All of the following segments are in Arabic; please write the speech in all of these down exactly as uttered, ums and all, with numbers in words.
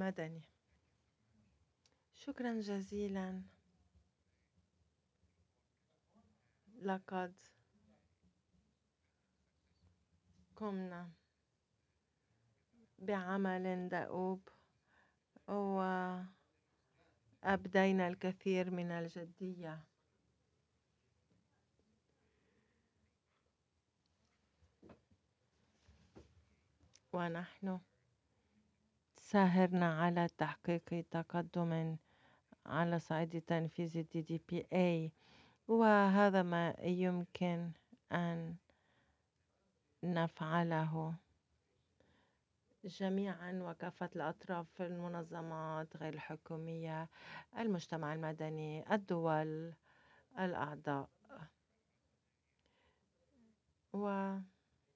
المدني. شكرا جزيلا. لقد قمنا بعمل دؤوب وأبدينا الكثير من الجدية، ونحن ساهرنا على تحقيق تقدم على صعيد تنفيذ الدي دي بي اي، وهذا ما يمكن أن نفعله جميعا وكافة الأطراف في المنظمات غير الحكومية، المجتمع المدني، الدول الأعضاء. ولقد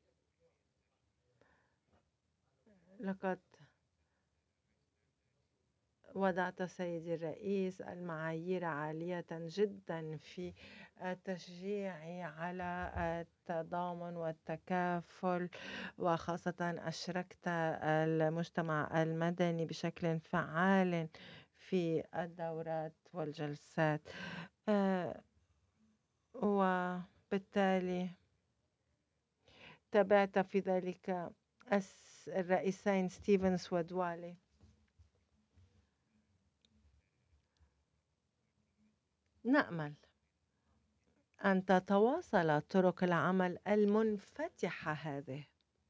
وضعت سيدي الرئيس المعايير عالية جدا في التشجيع على التضامن والتكافل، وخاصة أشركت المجتمع المدني بشكل فعال في الدورات والجلسات، وبالتالي تابعت في ذلك الرئيسين ستيفنز ودوالي. نأمل أن تتواصل طرق العمل المنفتحة هذه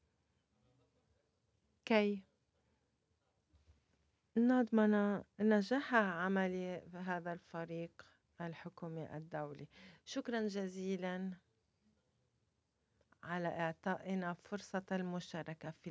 كي نضمن نجاح عمل هذا الفريق الحكومي الدولي. شكرا جزيلا على إعطائنا فرصة المشاركة في